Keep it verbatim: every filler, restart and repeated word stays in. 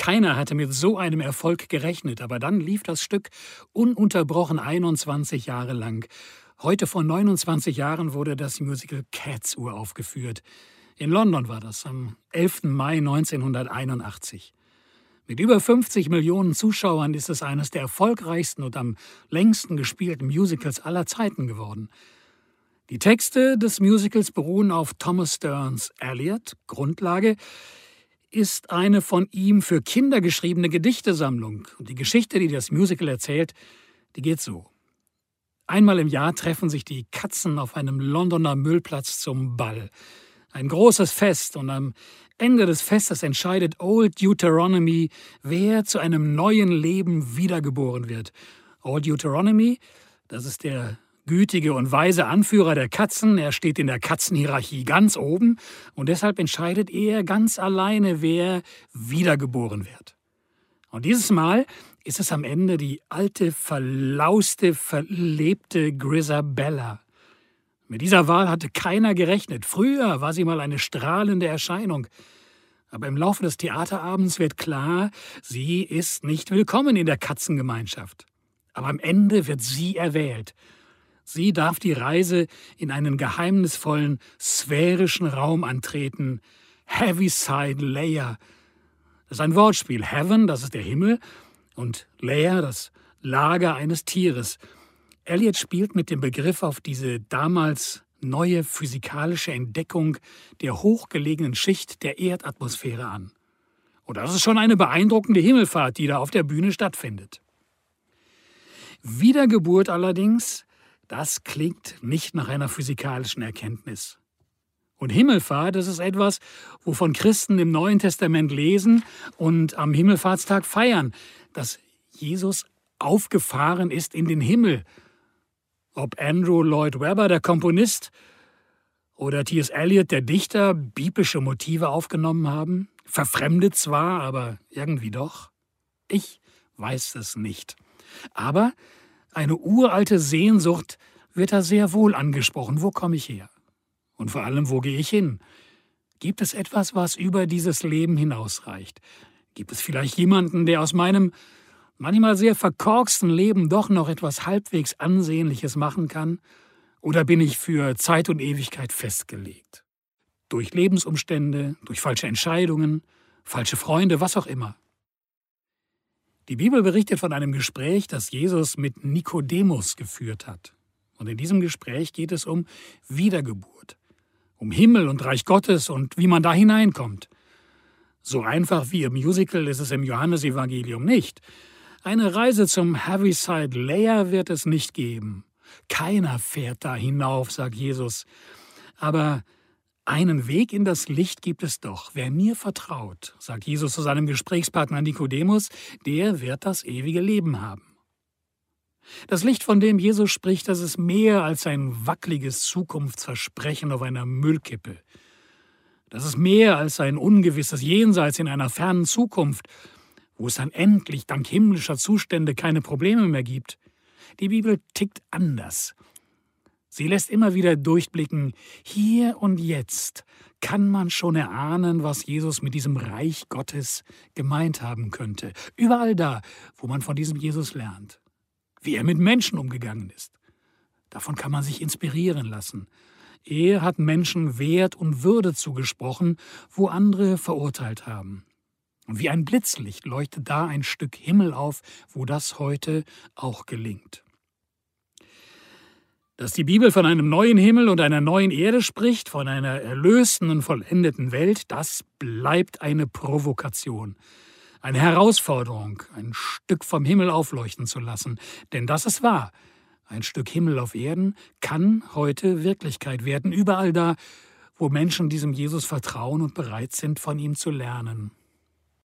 Keiner hatte mit so einem Erfolg gerechnet, aber dann lief das Stück ununterbrochen einundzwanzig Jahre lang. Heute vor neunundzwanzig Jahren wurde das Musical Cats uraufgeführt. In London war das, am elften Mai neunzehnhunderteinundachtzig. Mit über fünfzig Millionen Zuschauern ist es eines der erfolgreichsten und am längsten gespielten Musicals aller Zeiten geworden. Die Texte des Musicals beruhen auf Thomas Sterns Eliot. Grundlage ist eine von ihm für Kinder geschriebene Gedichtesammlung. Und die Geschichte, die das Musical erzählt, die geht so. Einmal im Jahr treffen sich die Katzen auf einem Londoner Müllplatz zum Ball. Ein großes Fest, und am Ende des Festes entscheidet Old Deuteronomy, wer zu einem neuen Leben wiedergeboren wird. Old Deuteronomy, das ist der gütige und weise Anführer der Katzen. Er steht in der Katzenhierarchie ganz oben und deshalb entscheidet er ganz alleine, wer wiedergeboren wird. Und dieses Mal ist es am Ende die alte, verlauste, verlebte Grisabella. Mit dieser Wahl hatte keiner gerechnet. Früher war sie mal eine strahlende Erscheinung. Aber im Laufe des Theaterabends wird klar, sie ist nicht willkommen in der Katzengemeinschaft. Aber am Ende wird sie erwählt. Sie darf die Reise in einen geheimnisvollen, sphärischen Raum antreten. Heaviside Layer. Das ist ein Wortspiel. Heaven, das ist der Himmel, und Layer, das Lager eines Tieres. Eliot spielt mit dem Begriff auf diese damals neue physikalische Entdeckung der hochgelegenen Schicht der Erdatmosphäre an. Und das ist schon eine beeindruckende Himmelfahrt, die da auf der Bühne stattfindet. Wiedergeburt allerdings, das klingt nicht nach einer physikalischen Erkenntnis. Und Himmelfahrt, das ist etwas, wovon Christen im Neuen Testament lesen und am Himmelfahrtstag feiern, dass Jesus aufgefahren ist in den Himmel. Ob Andrew Lloyd Webber, der Komponist, oder T S Eliot, der Dichter, biblische Motive aufgenommen haben, verfremdet zwar, aber irgendwie doch. Ich weiß es nicht. Aber eine uralte Sehnsucht wird da sehr wohl angesprochen. Wo komme ich her? Und vor allem, wo gehe ich hin? Gibt es etwas, was über dieses Leben hinausreicht? Gibt es vielleicht jemanden, der aus meinem manchmal sehr verkorksten Leben doch noch etwas halbwegs Ansehnliches machen kann? Oder bin ich für Zeit und Ewigkeit festgelegt? Durch Lebensumstände, durch falsche Entscheidungen, falsche Freunde, was auch immer. Die Bibel berichtet von einem Gespräch, das Jesus mit Nikodemus geführt hat. Und in diesem Gespräch geht es um Wiedergeburt, um Himmel und Reich Gottes und wie man da hineinkommt. So einfach wie im Musical ist es im Johannesevangelium nicht. Eine Reise zum Heaviside Layer wird es nicht geben. Keiner fährt da hinauf, sagt Jesus. Aber einen Weg in das Licht gibt es doch. Wer mir vertraut, sagt Jesus zu seinem Gesprächspartner Nikodemus, der wird das ewige Leben haben. Das Licht, von dem Jesus spricht, das ist mehr als ein wackeliges Zukunftsversprechen auf einer Müllkippe. Das ist mehr als ein ungewisses Jenseits in einer fernen Zukunft, wo es dann endlich dank himmlischer Zustände keine Probleme mehr gibt. Die Bibel tickt anders. Sie lässt immer wieder durchblicken, hier und jetzt kann man schon erahnen, was Jesus mit diesem Reich Gottes gemeint haben könnte. Überall da, wo man von diesem Jesus lernt. Wie er mit Menschen umgegangen ist. Davon kann man sich inspirieren lassen. Er hat Menschen Wert und Würde zugesprochen, wo andere verurteilt haben. Und wie ein Blitzlicht leuchtet da ein Stück Himmel auf, wo das heute auch gelingt. Dass die Bibel von einem neuen Himmel und einer neuen Erde spricht, von einer erlösten und vollendeten Welt, das bleibt eine Provokation. Eine Herausforderung, ein Stück vom Himmel aufleuchten zu lassen. Denn das ist wahr. Ein Stück Himmel auf Erden kann heute Wirklichkeit werden. Überall da, wo Menschen diesem Jesus vertrauen und bereit sind, von ihm zu lernen.